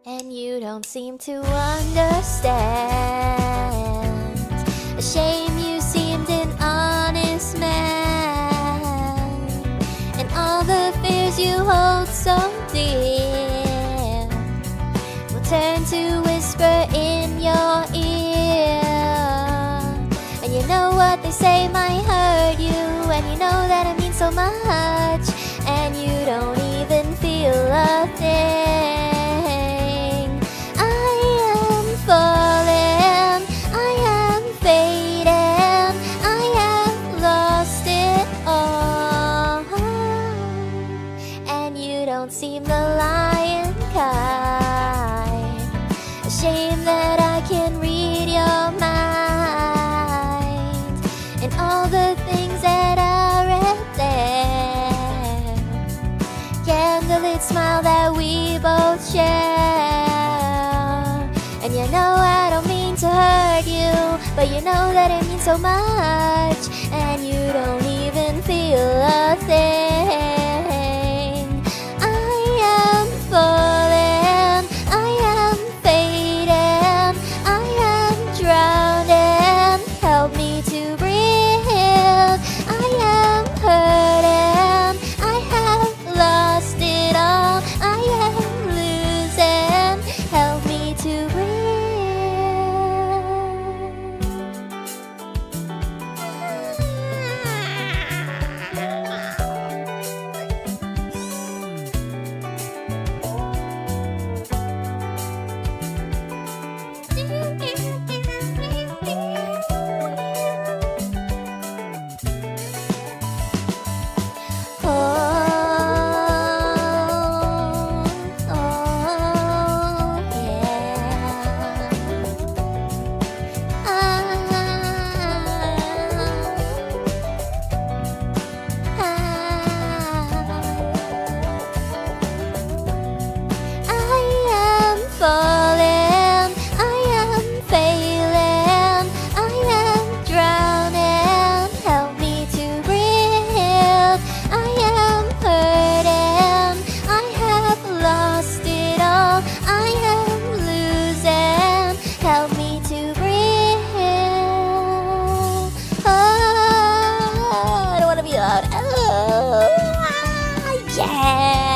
and you don't seem to understand. A shame you seemed an honest man, and all the fears you hold so dear will turn to whisper in your ear. And you know what they say might hurt you, and you know that it means so much, and you don't even feel a thing. I am falling, I am fading, I have lost it all, and you don't seem the lion kind. A shame that I can read your mind, and all the things that are read there. Candlelit smile that we both share. And you know I don't mean to hurt you, but you know that it means so much, and you don't even feel a thing. I am falling, I am fading, I am drowning, help me to breathe. I am hurting, I have lost it all, I am losing, help me to breathe. Falling, I am failing, I am drowning, help me to breathe. I am hurting, I have lost it all, I am losing, help me to breathe. Oh, I don't want to be loud. Oh, yeah.